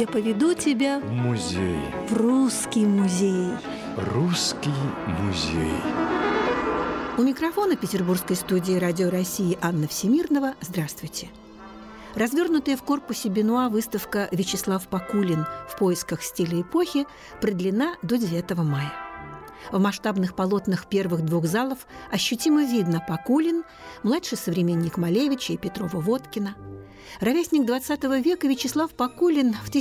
Я поведу тебя в музей. В русский музей. Русский музей. У микрофона петербургской студии «Радио России» Анна Всемирнова. Здравствуйте. Развернутая в корпусе Бенуа выставка «Вячеслав Пакулин. В поисках стиля эпохи» продлена до 9 мая. В масштабных полотнах первых двух залов ощутимо видно Пакулин, младший современник Малевича и Петрова-Водкина. Ровесник XX века Вячеслав Пакулин в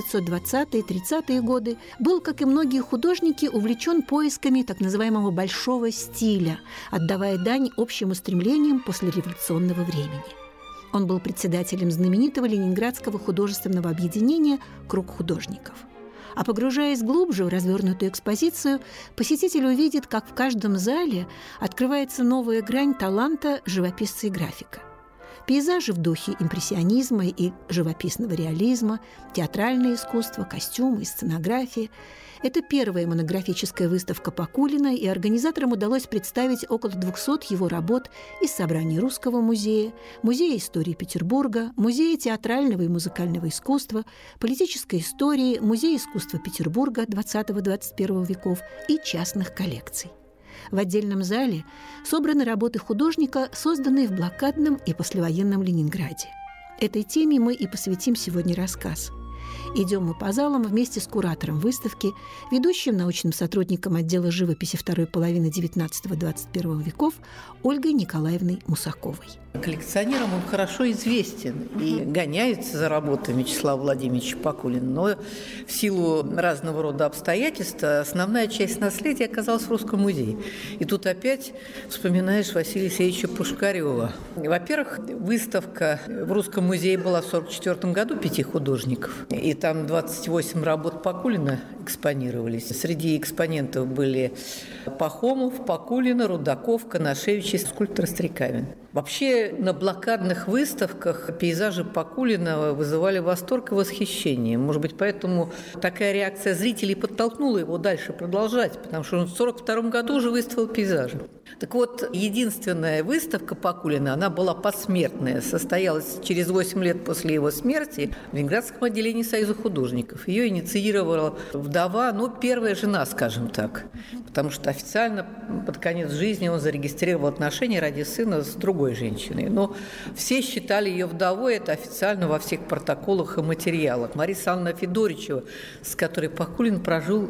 1920-30-е годы был, как и многие художники, увлечен поисками так называемого «большого стиля», отдавая дань общим устремлениям послереволюционного времени. Он был председателем знаменитого Ленинградского художественного объединения «Круг художников». А погружаясь глубже в развернутую экспозицию, посетитель увидит, как в каждом зале открывается новая грань таланта живописца и графика. Пейзажи в духе импрессионизма и живописного реализма, театральное искусство, костюмы и сценография. Это первая монографическая выставка Пакулина, и организаторам удалось представить около 200 его работ из собраний Русского музея, Музея истории Петербурга, Музея театрального и музыкального искусства, политической истории, Музея искусства Петербурга XX-XXI веков и частных коллекций. В отдельном зале собраны работы художника, созданные в блокадном и послевоенном Ленинграде. Этой теме мы и посвятим сегодня рассказ. Идем мы по залам вместе с куратором выставки, ведущим научным сотрудником отдела живописи второй половины XIX-XXI веков Ольгой Николаевной Мусаковой. Коллекционерам он хорошо известен и гоняется за работами Вячеслава Владимировича Пакулина, но в силу разного рода обстоятельств основная часть наследия оказалась в Русском музее. И тут опять вспоминаешь Василия Алексеевича Пушкарева. Во-первых, выставка в Русском музее была в 1944 году 5 художников, и там 28 работ Пакулина экспонировались. Среди экспонентов были Пахомов, Пакулина, Рудаков, Конашевич и скульптор Стрекавин. Вообще на блокадных выставках пейзажи Пакулина вызывали восторг и восхищение. Может быть, поэтому такая реакция зрителей подтолкнула его дальше продолжать, потому что он в 1942 году уже выставил пейзажи. Так вот, единственная выставка Пакулина, она была посмертная, состоялась через 8 лет после его смерти в Ленинградском отделении Союза художников. Ее инициировала вдова, первая жена, скажем так, потому что официально под конец жизни он зарегистрировал отношения ради сына с другой женщиной. Но все считали ее вдовой, это официально во всех протоколах и материалах. Мария Александровна Федоричева, с которой Пакулин прожил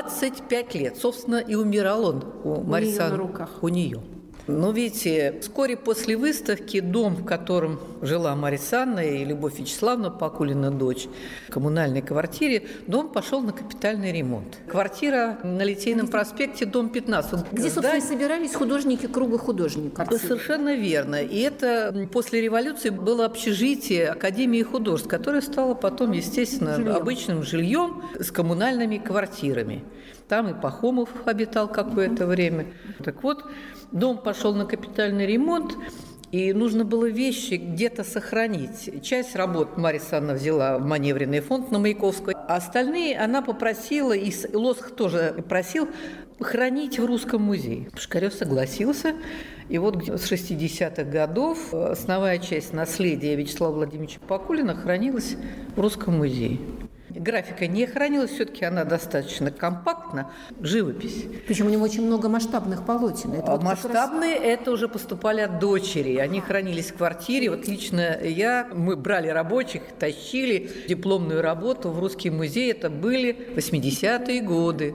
25 лет. Собственно, и умирал он у Марии Александровны, у нее. Но видите, вскоре после выставки дом, в котором жила Мария Александровна и Любовь Вячеславовна Пакулина, дочь, в коммунальной квартире, дом пошел на капитальный ремонт. Квартира на Литейном проспекте, дом 15. Где, собственно, собирались художники Круга художников. Совершенно верно. И это после революции было общежитие Академии художеств, которое стало потом, естественно, обычным жильем с коммунальными квартирами. Там и Пахомов обитал какое-то время. Так вот, дом пошел на капитальный ремонт, и нужно было вещи где-то сохранить. Часть работ Мария Александровна взяла в маневренный фонд на Маяковской, а остальные она попросила, и Лосх тоже просил, хранить в Русском музее. Пушкарев согласился, и вот с 60-х годов основная часть наследия Вячеслава Владимировича Пакулина хранилась в Русском музее. Графика не хранилась, все-таки она достаточно компактна. Живопись. Причем у него очень много масштабных полотен. Это масштабные это уже поступали от дочери. Они хранились в квартире. Вот лично мы брали рабочих, тащили дипломную работу в Русский музей. Это были 80-е годы.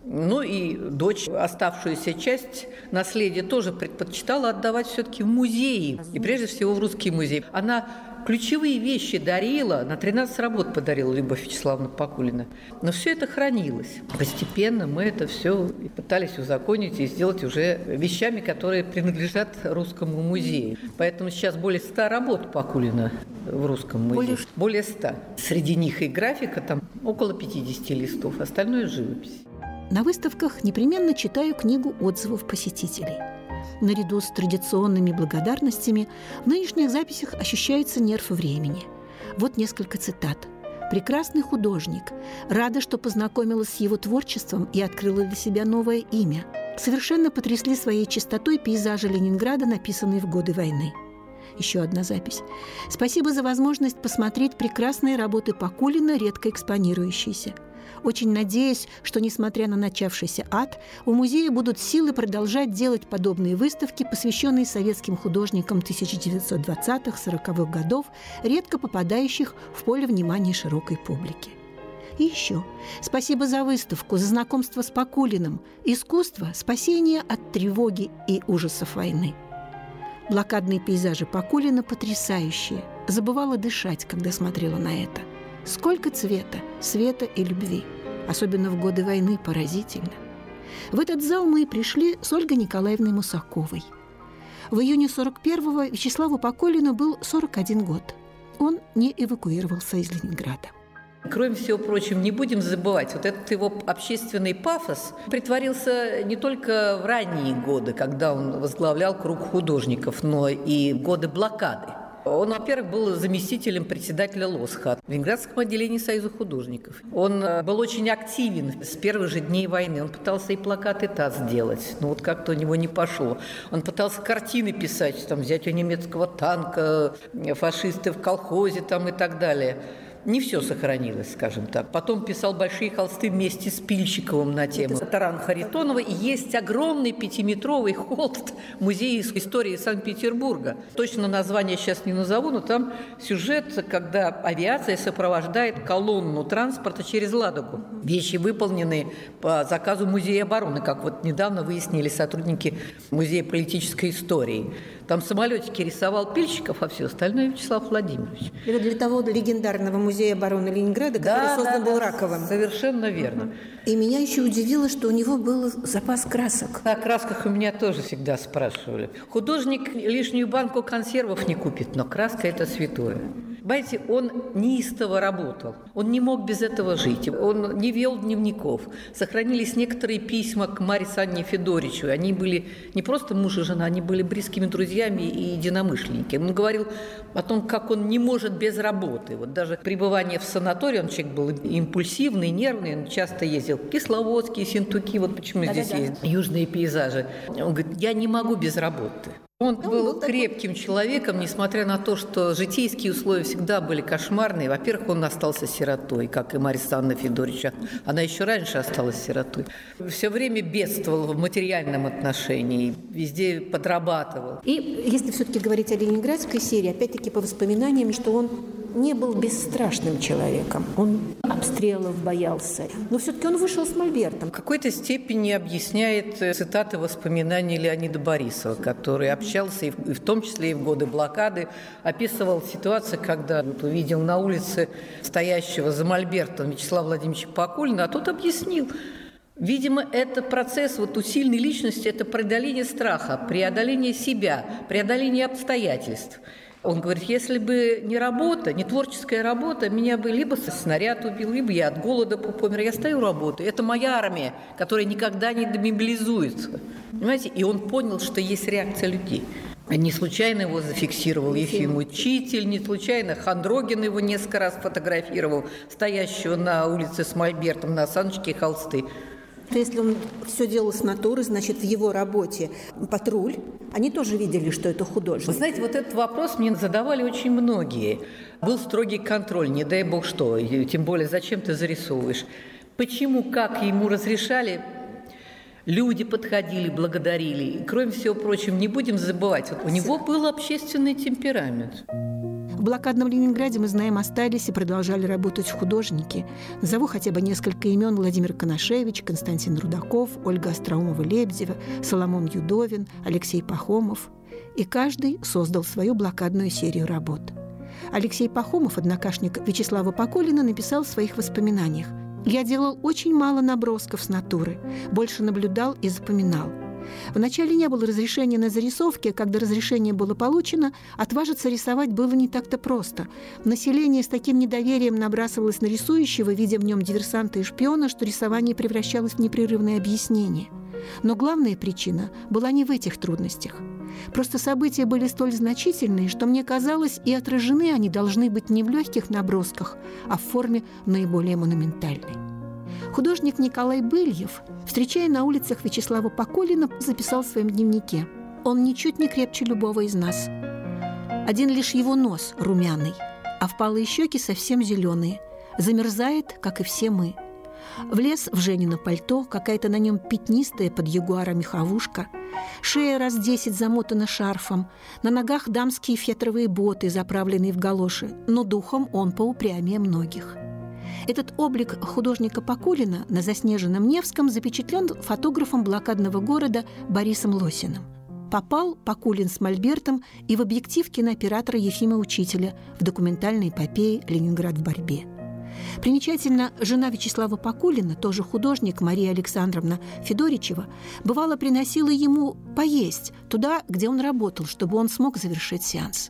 И дочь оставшуюся часть наследия тоже предпочитала отдавать все-таки в музеи. И прежде всего в Русский музей. Она ключевые вещи дарила, на 13 работ подарила Любовь Вячеславовна Пакулина. Но все это хранилось. Постепенно мы это все пытались узаконить и сделать уже вещами, которые принадлежат Русскому музею. Поэтому сейчас более 100 работ Пакулина в Русском музее. Более 100. Среди них и графика, там около 50 листов, остальное – живопись. На выставках непременно читаю книгу отзывов посетителей. Наряду с традиционными благодарностями в нынешних записях ощущается нерв времени. Вот несколько цитат. «Прекрасный художник. Рада, что познакомилась с его творчеством и открыла для себя новое имя. Совершенно потрясли своей чистотой пейзажи Ленинграда, написанные в годы войны. Еще одна запись. Спасибо за возможность посмотреть прекрасные работы Пакулина, редко экспонирующиеся. Очень надеюсь, что, несмотря на начавшийся ад, у музея будут силы продолжать делать подобные выставки, посвященные советским художникам 1920-40-х годов, редко попадающих в поле внимания широкой публики. И еще спасибо за выставку, за знакомство с Пакулиным. Искусство – спасение от тревоги и ужасов войны. Блокадные пейзажи Пакулина потрясающие. Забывала дышать, когда смотрела на это. Сколько цвета, света и любви. Особенно в годы войны поразительно. В этот зал мы и пришли с Ольгой Николаевной Мусаковой. В июне 41-го Вячеславу Пакулину был 41 год. Он не эвакуировался из Ленинграда. Кроме всего прочего, не будем забывать, вот этот его общественный пафос притворился не только в ранние годы, когда он возглавлял круг художников, но и в годы блокады. Он, во-первых, был заместителем председателя ЛОСХа в Ленинградском отделении Союза художников. Он был очень активен с первых же дней войны. Он пытался и плакаты ТАСС сделать, но вот как-то у него не пошло. Он пытался картины писать, там, взять у немецкого танка, фашисты в колхозе там, и так далее. Не все сохранилось, скажем так. Потом писал большие холсты вместе с Пильщиковым на тему Тарана Харитонова. И есть огромный 5-метровый холст Музея истории Санкт-Петербурга. Точно название сейчас не назову, но там сюжет, когда авиация сопровождает колонну транспорта через Ладогу. Вещи выполнены по заказу Музея обороны, как вот недавно выяснили сотрудники Музея политической истории. Там самолетики рисовал Пильщиков, а все остальное Вячеслав Владимирович. Это для того легендарного Музея обороны Ленинграда, который создан был Раковым. Совершенно верно. И меня еще удивило, что у него был запас красок. О красках у меня тоже всегда спрашивали. Художник лишнюю банку консервов не купит, но краска – это святое. Понимаете, он неистово работал. Он не мог без этого жить. Он не вел дневников. Сохранились некоторые письма к Марии Санне Федоричу. Они были не просто муж и жена, они были близкими друзьями и единомышленниками. Он говорил о том, как он не может без работы. Вот даже пребывание в санатории, он человек был импульсивный, нервный, он часто ездил в Кисловодск, Ессентуки, вот почему здесь есть южные пейзажи. Он говорит, я не могу без работы. Он был крепким человеком, несмотря на то, что житейские условия всегда были кошмарные. Во-первых, он остался сиротой, как и Мария Санна Федорича. Она еще раньше осталась сиротой. Все время бедствовал в материальном отношении, везде подрабатывал. И если все-таки говорить о ленинградской серии, опять-таки по воспоминаниям, что он не был бесстрашным человеком. Он обстрелов боялся. Но все-таки он вышел с мольбертом. В какой-то степени объясняет цитаты воспоминаний Леонида Борисова, который общался, и в том числе и в годы блокады, описывал ситуацию, когда увидел на улице стоящего за мольбертом Вячеслава Владимировича Пакулина, а тот объяснил. Видимо, это процесс у сильной личности, это преодоление страха, преодоление себя, преодоление обстоятельств. Он говорит, если бы не работа, не творческая работа, меня бы либо снаряд убил, либо я от голода помер. Я стою работаю. Это моя армия, которая никогда не демобилизуется. Понимаете? И он понял, что есть реакция людей. Не случайно его зафиксировал Ефим Учитель, не случайно Хандрогин его несколько раз фотографировал, стоящего на улице с мольбертом на саночке холсты. Если он все делал с натуры, значит, в его работе патруль, они тоже видели, что это художник. Вы знаете, вот этот вопрос мне задавали очень многие. Был строгий контроль, не дай бог что, и тем более, зачем ты зарисовываешь. Почему, как ему разрешали, люди подходили, благодарили. И, кроме всего прочего, не будем забывать, вот у него был общественный темперамент. В блокадном Ленинграде, мы знаем, остались и продолжали работать художники. Назову хотя бы несколько имен: Владимир Конашевич, Константин Рудаков, Ольга Остроумова-Лебедева, Соломон Юдовин, Алексей Пахомов. И каждый создал свою блокадную серию работ. Алексей Пахомов, однокашник Вячеслава Пакулина, написал в своих воспоминаниях: «Я делал очень мало набросков с натуры, больше наблюдал и запоминал. Вначале не было разрешения на зарисовки, а когда разрешение было получено, отважиться рисовать было не так-то просто. Население с таким недоверием набрасывалось на рисующего, видя в нем диверсанта и шпиона, что рисование превращалось в непрерывное объяснение. Но главная причина была не в этих трудностях. Просто события были столь значительные, что мне казалось, и отражены они должны быть не в легких набросках, а в форме наиболее монументальной». Художник Николай Быльев, встречая на улицах Вячеслава Пакулина, записал в своем дневнике: «Он ничуть не крепче любого из нас. Один лишь его нос румяный, а впалые щеки совсем зеленые. Замерзает, как и все мы. Влез в Женино пальто, какая-то на нем пятнистая под ягуара меховушка. Шея раз 10 замотана шарфом. На ногах дамские фетровые боты, заправленные в галоши. Но духом он поупрямее многих. Этот облик художника Пакулина на заснеженном Невском запечатлен фотографом блокадного города Борисом Лосиным. Попал Пакулин с мольбертом и в объектив кинооператора Ефима Учителя в документальной эпопее «Ленинград в борьбе». Примечательно, жена Вячеслава Пакулина, тоже художник, Мария Александровна Федоричева, бывало приносила ему поесть туда, где он работал, чтобы он смог завершить сеанс.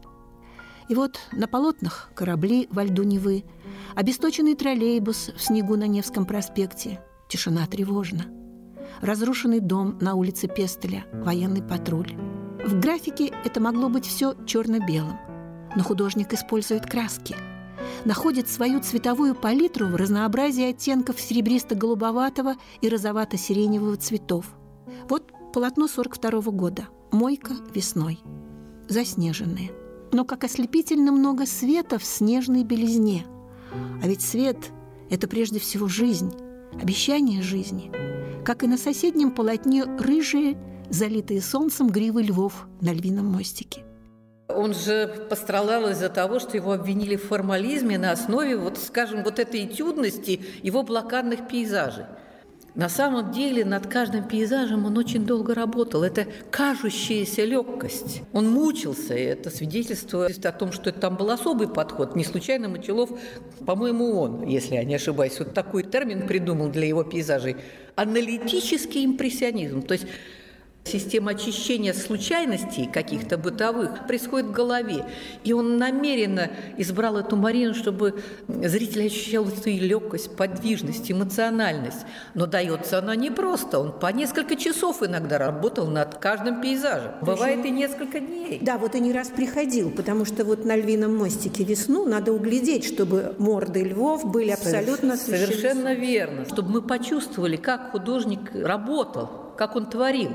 И вот на полотнах корабли во льду Невы, обесточенный троллейбус в снегу на Невском проспекте, тишина тревожна. Разрушенный дом на улице Пестеля, военный патруль. В графике это могло быть все черно-белым, но художник использует краски, находит свою цветовую палитру в разнообразии оттенков серебристо-голубоватого и розовато-сиреневого цветов. Вот полотно 42 года «Мойка весной». Заснеженное. Но как ослепительно много света в снежной белизне. А ведь свет – это прежде всего жизнь, обещание жизни. Как и на соседнем полотне рыжие, залитые солнцем гривы львов на львином мостике. Он же пострадал из-за того, что его обвинили в формализме на основе, скажем, этой этюдности его блокадных пейзажей. На самом деле над каждым пейзажем он очень долго работал. Это кажущаяся легкость. Он мучился, и это свидетельствует о том, что там был особый подход. Не случайно Мочалов, по-моему, он, если я не ошибаюсь, такой термин придумал для его пейзажей. Аналитический импрессионизм. То есть система очищения случайностей каких-то бытовых происходит в голове. И он намеренно избрал эту Марину, чтобы зритель ощущал эту легкость, подвижность, эмоциональность. Но дается она не просто. Он по несколько часов иногда работал над каждым пейзажем. Бывает и несколько дней. Да, и не раз приходил, потому что на львином мостике «Весну» надо углядеть, чтобы морды львов были абсолютно совершенно верно. Чтобы мы почувствовали, как художник работал, как он творил.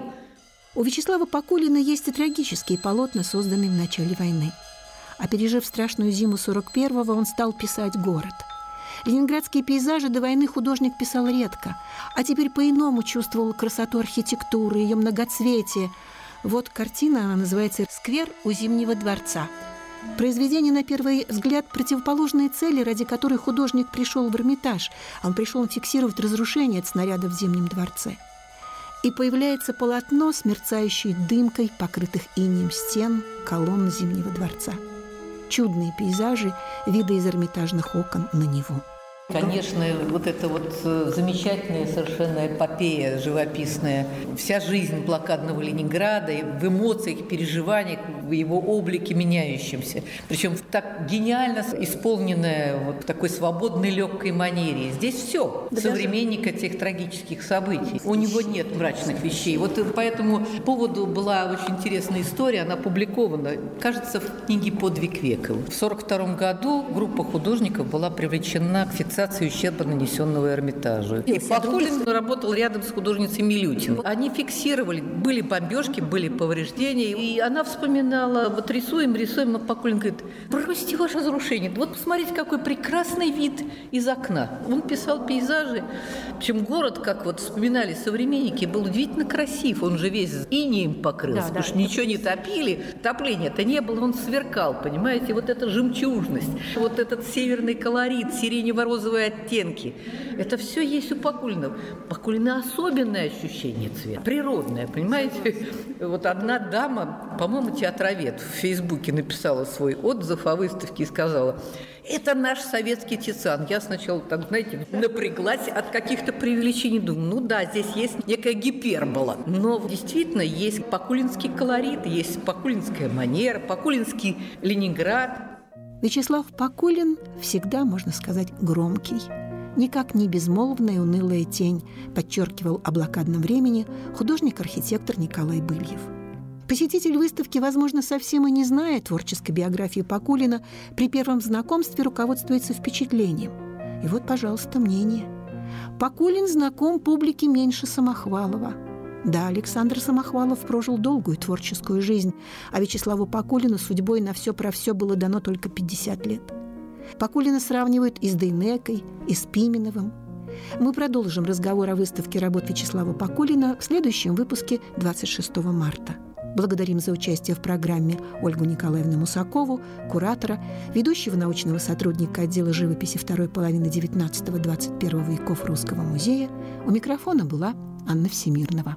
У Вячеслава Пакулина есть и трагические полотна, созданные в начале войны. А пережив страшную зиму 41-го, он стал писать город. Ленинградские пейзажи до войны художник писал редко, а теперь по-иному чувствовал красоту архитектуры, ее многоцветие. Вот картина, она называется «Сквер у Зимнего дворца». Произведение, на первый взгляд, противоположные цели, ради которой художник пришел в Эрмитаж. Он пришел фиксировать разрушение от снаряда в Зимнем дворце. И появляется полотно с мерцающей дымкой, покрытых инеем стен, колонн Зимнего дворца. Чудные пейзажи, виды из эрмитажных окон на Неву. Конечно, эта замечательная совершенно эпопея живописная. Вся жизнь блокадного Ленинграда в эмоциях, переживаниях, в его облике меняющемся. Причем так гениально исполненная в такой свободной, легкой манере. Здесь все. Современник этих трагических событий. У него нет мрачных вещей. По этому поводу была очень интересная история. Она опубликована, кажется, в книге «Подвиг века». В 1942 году группа художников была привлечена к фиксации ущерба, нанесенного Эрмитажу. И Пакулин работал рядом с художницей Милютиной. Они фиксировали, были бомбежки, были повреждения, и она вспоминала, рисуем, а Пакулин говорит: бросьте ваше разрушение, посмотрите, какой прекрасный вид из окна. Он писал пейзажи, причем город, как вспоминали современники, был удивительно красив, он же весь инеем покрылся, потому что ничего не топили, топления-то не было, он сверкал, понимаете, эта жемчужность, этот северный колорит, сиренево-розовый оттенки. Это все есть у Пакулина. Пакулина особенное ощущение цвета, природное, понимаете? Одна дама, по-моему, театровед, в Фейсбуке написала свой отзыв о выставке и сказала: это наш советский Тициан. Я сначала, напряглась от каких-то преувеличений. Думаю, здесь есть некая гипербола. Но действительно есть пакулинский колорит, есть пакулинская манера, пакулинский Ленинград. Вячеслав Пакулин всегда, можно сказать, громкий. Никак не безмолвная унылая тень, подчеркивал о блокадном времени художник-архитектор Николай Быльев. Посетитель выставки, возможно, совсем и не зная творческой биографии Пакулина, при первом знакомстве руководствуется впечатлением. И пожалуйста, мнение. Пакулин знаком публике меньше Самохвалова. Да, Александр Самохвалов прожил долгую творческую жизнь, а Вячеславу Пакулину судьбой на все про все было дано только 50 лет. Пакулина сравнивают и с Дейнекой, и с Пименовым. Мы продолжим разговор о выставке работ Вячеслава Пакулина в следующем выпуске 26 марта. Благодарим за участие в программе Ольгу Николаевну Мусакову, куратора, ведущего научного сотрудника отдела живописи второй половины XIX-XXI веков Русского музея. У микрофона была Анна Всемирнова.